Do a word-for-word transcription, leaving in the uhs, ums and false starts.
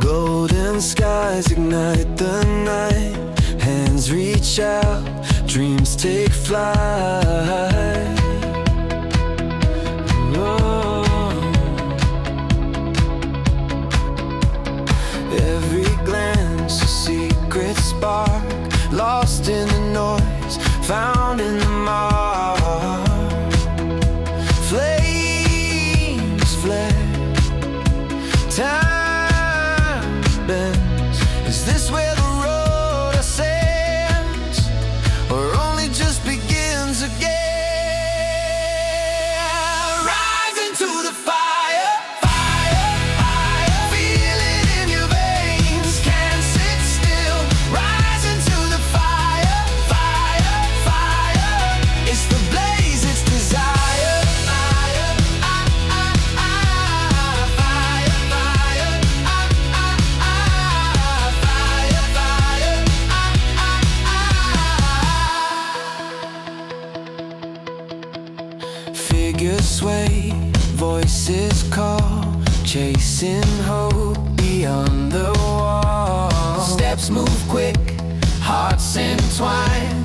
Golden skies ignite the night. Hands reach out, dreams take flight. Oh. Every glance a secret spark, lost in the noise, found in the mark. Flames flare, time bends. Is this where the road ascends, or only just begins again? Rise into the fire, fire, fire. Feel it in your veins, can't sit still. Rise into the fire, fire, fire. It's the blaze, it's desire. Fire, ah, ah, ah. Fire, fire, ah, ah, ah. Fire, fire, ah, ah, ah. Figures sway, voices call, chasing hope beyond the wall. Steps move quick, hearts entwine.